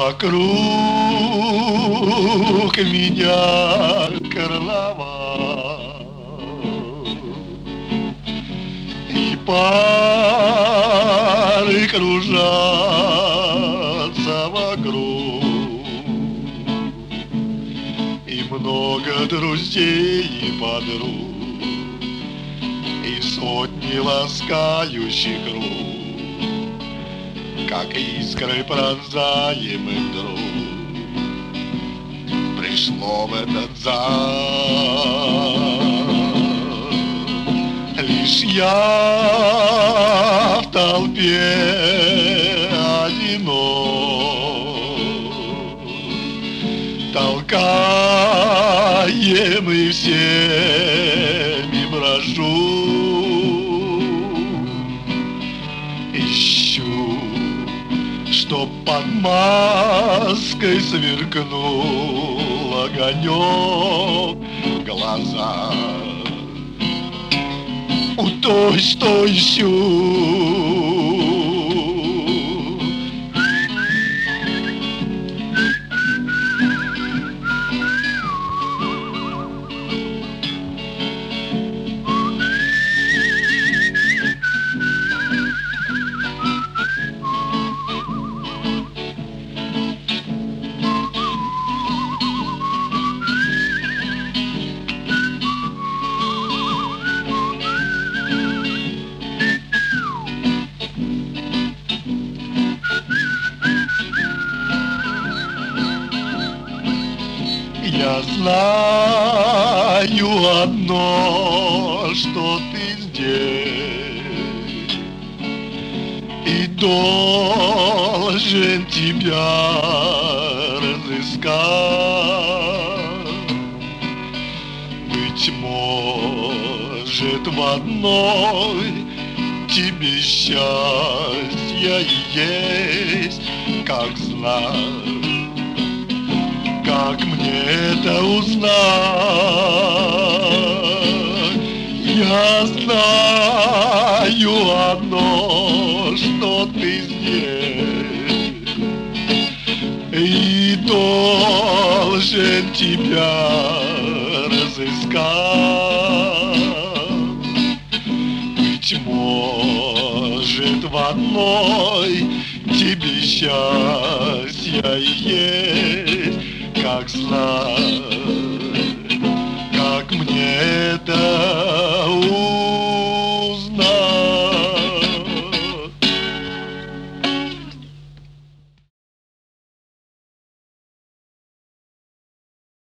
Вокруг меня карнавал, и пары кружатся вокруг, и много друзей и подруг, и сотни ласкающих рук. Как искры пронзаем и вдруг пришло в этот зал лишь я в толпе одинок, толкаемый всеми брожу, ищу, чтоб под маской сверкнул огонек в глазах у той, что ищу. Я знаю одно, что ты здесь, и должен тебя разыскать. Быть может, в одной тебе счастье есть, как знать. Как мне это узнать? Я знаю одно, что ты здесь, и должен тебя разыскать. Быть может, в одной тебе счастье есть, как знать.